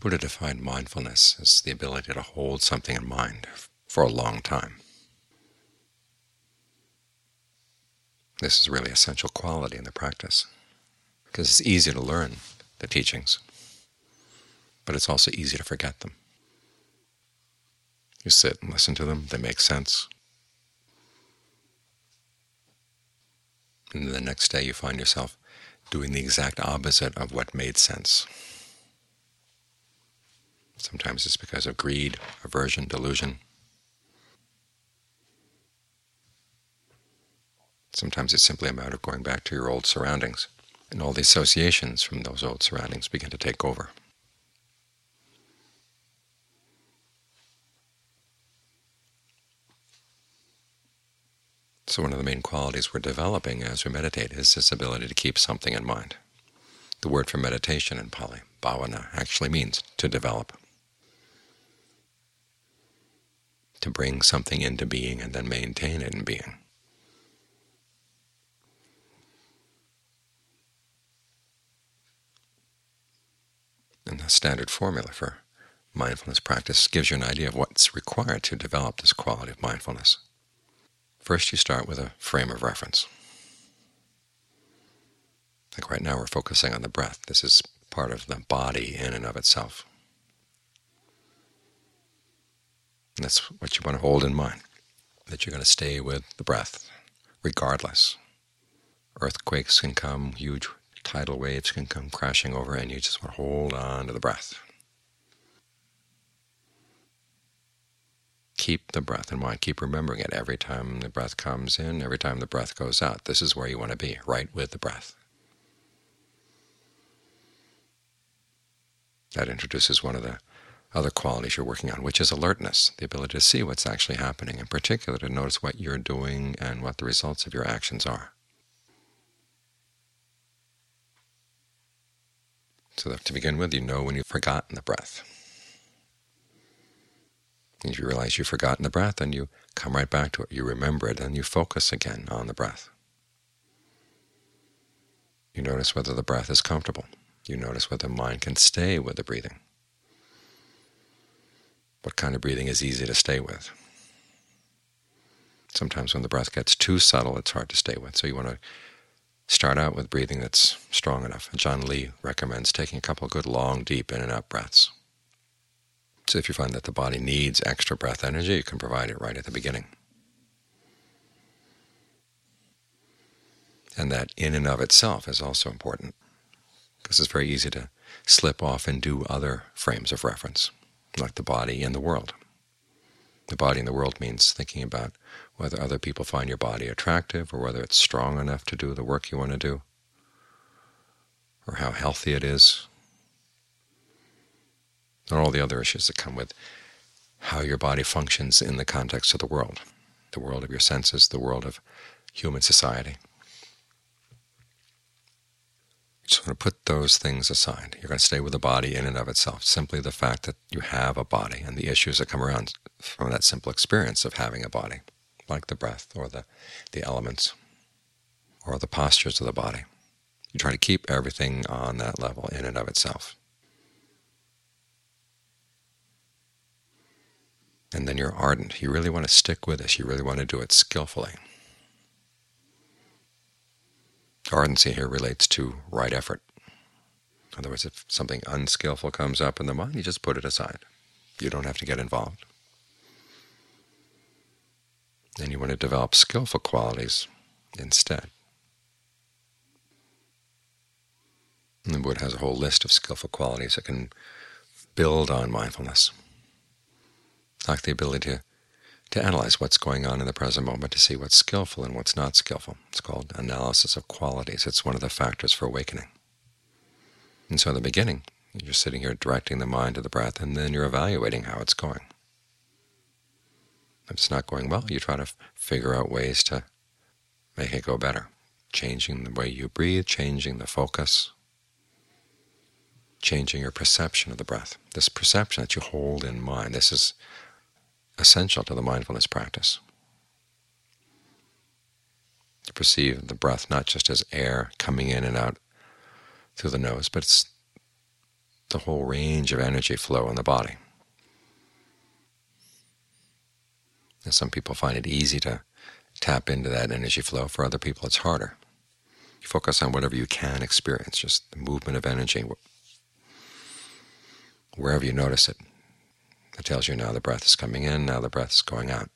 Buddha defined mindfulness as the ability to hold something in mind for a long time. This is really an essential quality in the practice, because it's easy to learn the teachings, but it's also easy to forget them. You sit and listen to them, they make sense, and the next day you find yourself doing the exact opposite of what made sense. Sometimes it's because of greed, aversion, delusion. Sometimes it's simply a matter of going back to your old surroundings, and all the associations from those old surroundings begin to take over. So one of the main qualities we're developing as we meditate is this ability to keep something in mind. The word for meditation in Pali, bhavana, actually means to develop, to bring something into being and then maintain it in being. And the standard formula for mindfulness practice gives you an idea of what's required to develop this quality of mindfulness. First, you start with a frame of reference. Like right now we're focusing on the breath. This is part of the body in and of itself. And that's what you want to hold in mind, that you're going to stay with the breath regardless. Earthquakes can come, huge tidal waves can come crashing over, and you just want to hold on to the breath. Keep the breath in mind. Keep remembering it every time the breath comes in, every time the breath goes out. This is where you want to be, right with the breath. That introduces one of the other qualities you're working on, which is alertness, the ability to see what's actually happening, in particular to notice what you're doing and what the results of your actions are. So that to begin with, you know when you've forgotten the breath. If you realize you've forgotten the breath, then you come right back to it. You remember it, and you focus again on the breath. You notice whether the breath is comfortable. You notice whether the mind can stay with the breathing. What kind of breathing is easy to stay with? Sometimes when the breath gets too subtle, it's hard to stay with. So you want to start out with breathing that's strong enough. John Lee recommends taking a couple of good long, deep in and out breaths. So if you find that the body needs extra breath energy, you can provide it right at the beginning. And that in and of itself is also important, because it's very easy to slip off and do other frames of reference, like the body in the world. The body in the world means thinking about whether other people find your body attractive, or whether it's strong enough to do the work you want to do, or how healthy it is, and all the other issues that come with how your body functions in the context of the world of your senses, the world of human society. You just want to put those things aside. You're going to stay with the body in and of itself, simply the fact that you have a body and the issues that come around from that simple experience of having a body, like the breath or the elements or the postures of the body. You try to keep everything on that level in and of itself. And then you're ardent. You really want to stick with this. You really want to do it skillfully. Ardency here relates to right effort. In other words, if something unskillful comes up in the mind, you just put it aside. You don't have to get involved. And you want to develop skillful qualities instead. And the Buddha has a whole list of skillful qualities that can build on mindfulness, like the ability to analyze what's going on in the present moment, to see what's skillful and what's not skillful. It's called analysis of qualities. It's one of the factors for awakening. And so in the beginning, you're sitting here directing the mind to the breath, and then you're evaluating how it's going. If it's not going well, you try to figure out ways to make it go better, changing the way you breathe, changing the focus, changing your perception of the breath. This perception that you hold in mind, this is essential to the mindfulness practice. To perceive the breath not just as air coming in and out through the nose, but it's the whole range of energy flow in the body. And some people find it easy to tap into that energy flow. For other people it's harder. You focus on whatever you can experience, just the movement of energy. Wherever you notice it, it tells you now the breath is coming in, now the breath is going out.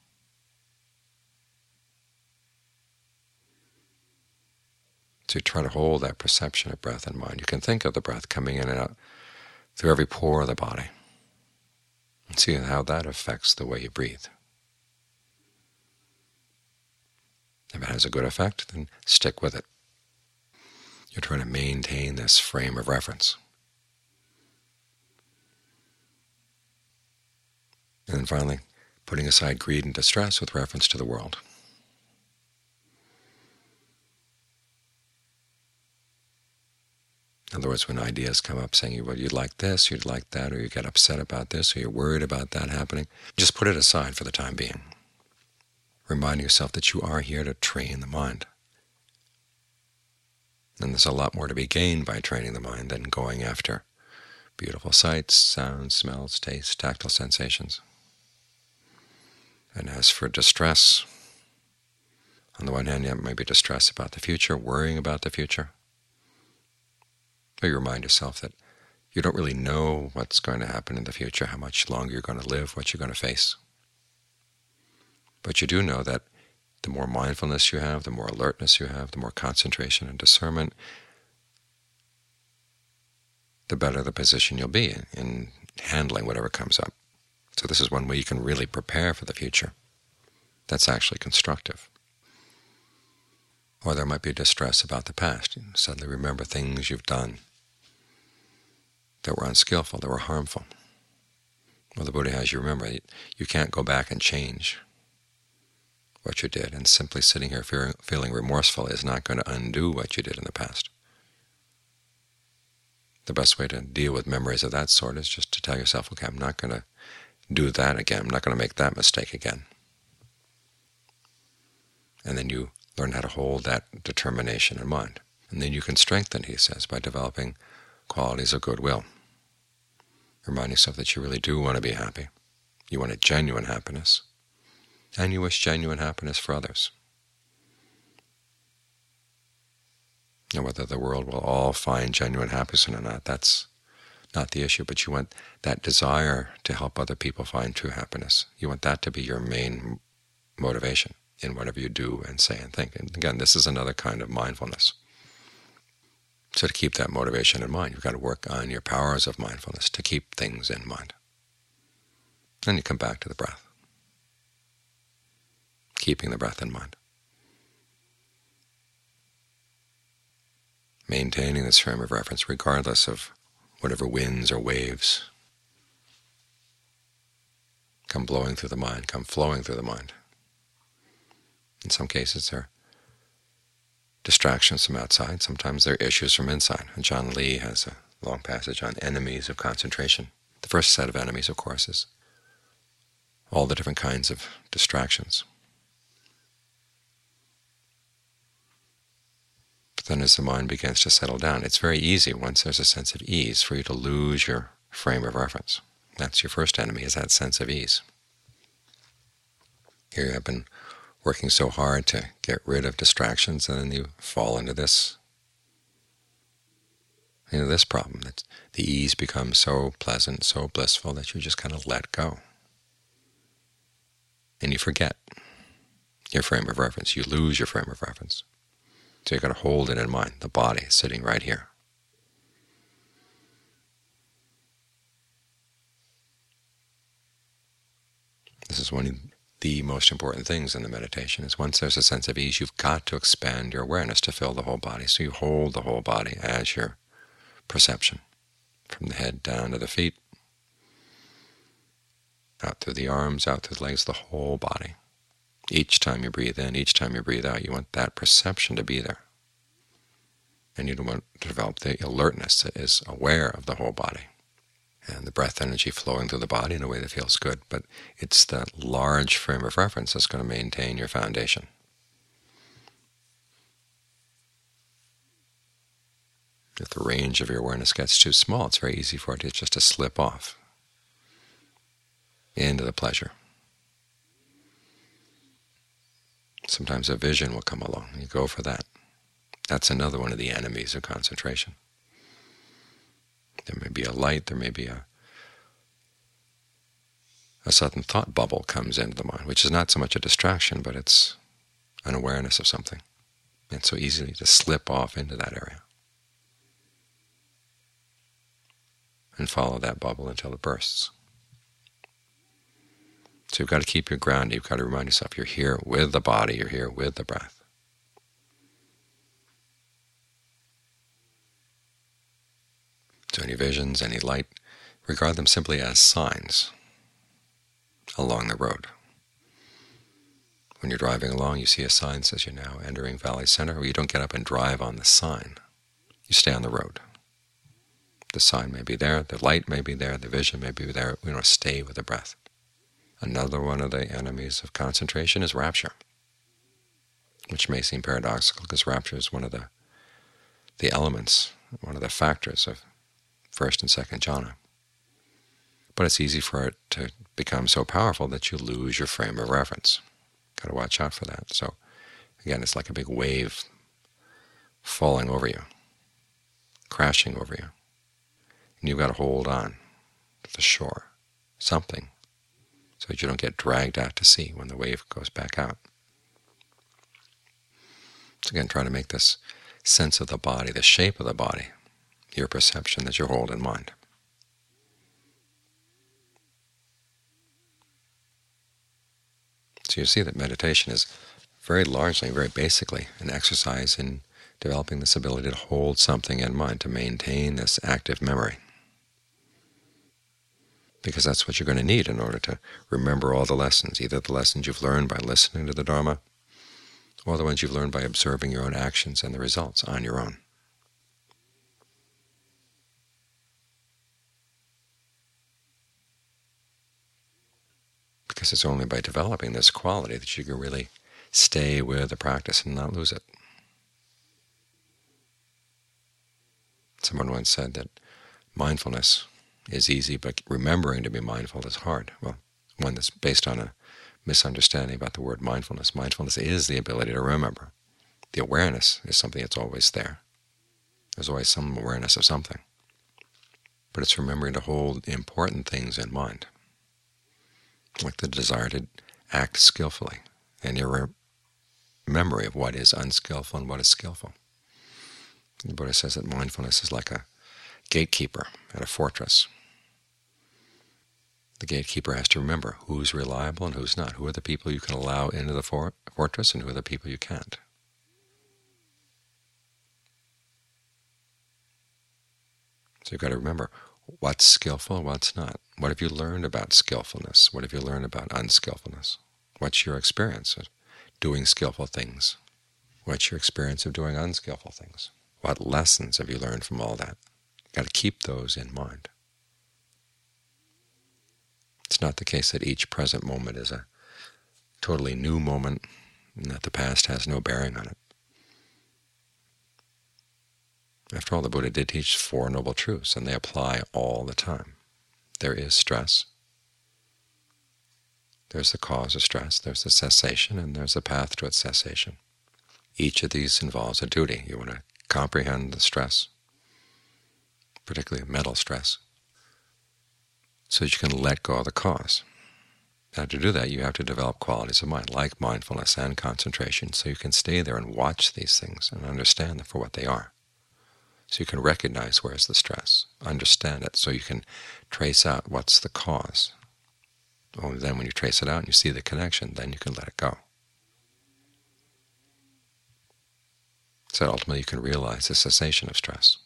So you try to hold that perception of breath in mind. You can think of the breath coming in and out through every pore of the body and see how that affects the way you breathe. If it has a good effect, then stick with it. You're trying to maintain this frame of reference. And then finally, putting aside greed and distress with reference to the world. In other words, when ideas come up saying, well, you'd like this, you'd like that, or you get upset about this, or you're worried about that happening, just put it aside for the time being. Remind yourself that you are here to train the mind. And there's a lot more to be gained by training the mind than going after beautiful sights, sounds, smells, tastes, tactile sensations. And as for distress, on the one hand, you might be distressed about the future, worrying about the future. But you remind yourself that you don't really know what's going to happen in the future, how much longer you're going to live, what you're going to face. But you do know that the more mindfulness you have, the more alertness you have, the more concentration and discernment, the better the position you'll be in handling whatever comes up. So this is one way you can really prepare for the future. That's actually constructive. Or there might be distress about the past. You suddenly remember things you've done that were unskillful, that were harmful. Well, the Buddha has you remember, you can't go back and change what you did, and simply sitting here feeling remorseful is not going to undo what you did in the past. The best way to deal with memories of that sort is just to tell yourself, okay, I'm not going to do that again. I'm not going to make that mistake again. And then you learn how to hold that determination in mind. And then you can strengthen, he says, by developing qualities of goodwill. Remind yourself that you really do want to be happy. You want a genuine happiness. And you wish genuine happiness for others. Now, whether the world will all find genuine happiness or not, that's not the issue, but you want that desire to help other people find true happiness. You want that to be your main motivation in whatever you do and say and think. And again, this is another kind of mindfulness. So to keep that motivation in mind, you've got to work on your powers of mindfulness to keep things in mind. Then you come back to the breath. Keeping the breath in mind. Maintaining this frame of reference regardless of whatever winds or waves come blowing through the mind, come flowing through the mind. In some cases they're distractions from outside, sometimes they're issues from inside. And John Lee has a long passage on enemies of concentration. The first set of enemies, of course, is all the different kinds of distractions. Then as the mind begins to settle down, it's very easy, once there's a sense of ease, for you to lose your frame of reference. That's your first enemy, is that sense of ease. Here you have been working so hard to get rid of distractions, and then you fall into this problem. That the ease becomes so pleasant, so blissful, that you just kind of let go. And you forget your frame of reference. You lose your frame of reference. So you've got to hold it in mind, the body sitting right here. This is one of the most important things in the meditation, is once there's a sense of ease, you've got to expand your awareness to fill the whole body. So you hold the whole body as your perception, from the head down to the feet, out through the arms, out through the legs, the whole body. Each time you breathe in, each time you breathe out, you want that perception to be there. And you want to develop the alertness that is aware of the whole body, and the breath energy flowing through the body in a way that feels good. But it's that large frame of reference that's going to maintain your foundation. If the range of your awareness gets too small, it's very easy for it just to slip off into the pleasure. Sometimes a vision will come along, and you go for that. That's another one of the enemies of concentration. There may be a light, there may be a sudden thought bubble comes into the mind, which is not so much a distraction, but it's an awareness of something. And so easily to slip off into that area and follow that bubble until it bursts. So you've got to keep your ground. You've got to remind yourself you're here with the body, you're here with the breath. So any visions, any light, regard them simply as signs along the road. When you're driving along, you see a sign that says you're now entering Valley Center. Well, you don't get up and drive on the sign. You stay on the road. The sign may be there, the light may be there, the vision may be there. We want to stay with the breath. Another one of the enemies of concentration is rapture, which may seem paradoxical because rapture is one of the elements, one of the factors of first and second jhana. But it's easy for it to become so powerful that you lose your frame of reference. Got to watch out for that. So again, it's like a big wave falling over you, crashing over you. And you've got to hold on to the shore, something, so that you don't get dragged out to sea when the wave goes back out. So again, try to make this sense of the body, the shape of the body, your perception that you hold in mind. So you see that meditation is very largely, very basically, an exercise in developing this ability to hold something in mind, to maintain this active memory. Because that's what you're going to need in order to remember all the lessons, either the lessons you've learned by listening to the Dharma, or the ones you've learned by observing your own actions and the results on your own. Because it's only by developing this quality that you can really stay with the practice and not lose it. Someone once said that mindfulness is easy, but remembering to be mindful is hard. Well, one that's based on a misunderstanding about the word mindfulness. Mindfulness is the ability to remember. The awareness is something that's always there. There's always some awareness of something. But it's remembering to hold important things in mind, like the desire to act skillfully, and your memory of what is unskillful and what is skillful. The Buddha says that mindfulness is like a gatekeeper at a fortress. The gatekeeper has to remember who's reliable and who's not, who are the people you can allow into the fortress and who are the people you can't. So you've got to remember what's skillful and what's not. What have you learned about skillfulness? What have you learned about unskillfulness? What's your experience of doing skillful things? What's your experience of doing unskillful things? What lessons have you learned from all that? You've got to keep those in mind. It's not the case that each present moment is a totally new moment and that the past has no bearing on it. After all, the Buddha did teach Four Noble Truths, and they apply all the time. There is stress. There's the cause of stress, there's the cessation, and there's the path to its cessation. Each of these involves a duty. You want to comprehend the stress, particularly mental stress, so that you can let go of the cause. Now, to do that, you have to develop qualities of mind, like mindfulness and concentration, so you can stay there and watch these things and understand them for what they are. So you can recognize where's the stress, understand it, so you can trace out what's the cause. Only then, when you trace it out and you see the connection, then you can let it go. So ultimately you can realize the cessation of stress.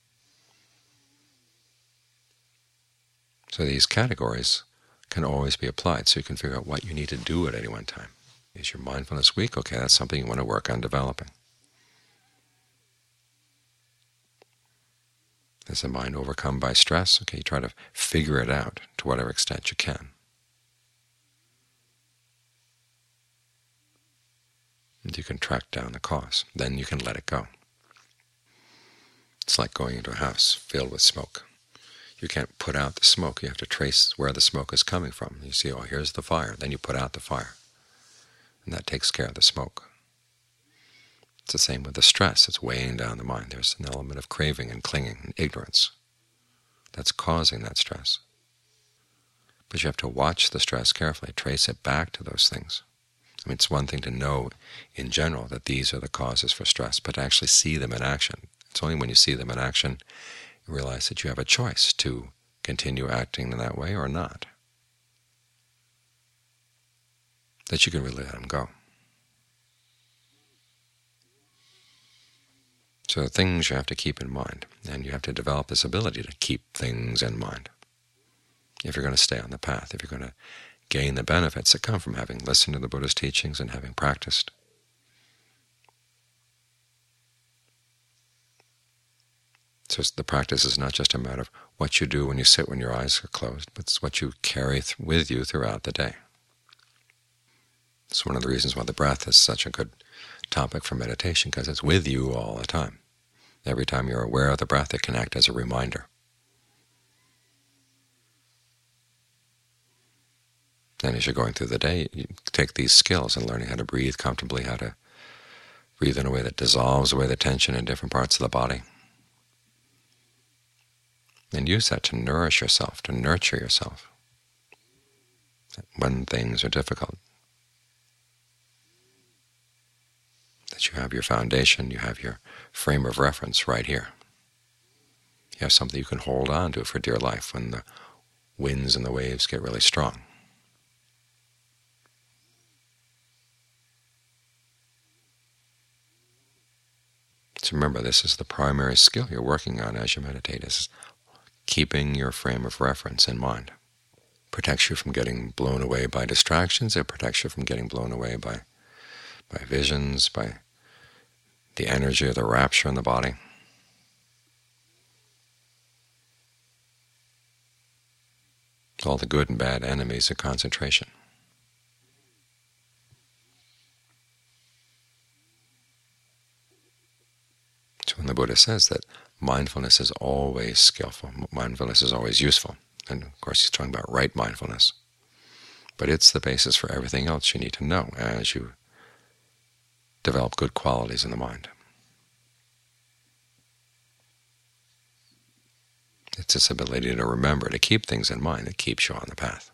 So these categories can always be applied, so you can figure out what you need to do at any one time. Is your mindfulness weak? Okay, that's something you want to work on developing. Is the mind overcome by stress? Okay, you try to figure it out to whatever extent you can. And you can track down the cause. Then you can let it go. It's like going into a house filled with smoke. You can't put out the smoke. You have to trace where the smoke is coming from. You see, oh, here's the fire. Then you put out the fire, and that takes care of the smoke. It's the same with the stress. It's weighing down the mind. There's an element of craving and clinging and ignorance that's causing that stress. But you have to watch the stress carefully, trace it back to those things. I mean, it's one thing to know in general that these are the causes for stress, but to actually see them in action. It's only when you see them in action you realize that you have a choice to continue acting in that way or not, that you can really let them go. So the things you have to keep in mind, and you have to develop this ability to keep things in mind if you're going to stay on the path, if you're going to gain the benefits that come from having listened to the Buddha's teachings and having practiced. So the practice is not just a matter of what you do when you sit when your eyes are closed, but it's what you carry with you throughout the day. It's one of the reasons why the breath is such a good topic for meditation, because it's with you all the time. Every time you're aware of the breath, it can act as a reminder. And as you're going through the day, you take these skills and learning how to breathe comfortably, how to breathe in a way that dissolves away the tension in different parts of the body, and use that to nourish yourself, to nurture yourself when things are difficult. That you have your foundation, you have your frame of reference right here. You have something you can hold on to for dear life when the winds and the waves get really strong. So remember, this is the primary skill you're working on as you meditate, is keeping your frame of reference in mind. It protects you from getting blown away by distractions. It protects you from getting blown away by visions, by the energy of the rapture in the body. All the good and bad enemies of concentration. So when the Buddha says that mindfulness is always skillful, mindfulness is always useful, and of course he's talking about right mindfulness, but it's the basis for everything else you need to know as you develop good qualities in the mind. It's this ability to remember, to keep things in mind that keeps you on the path.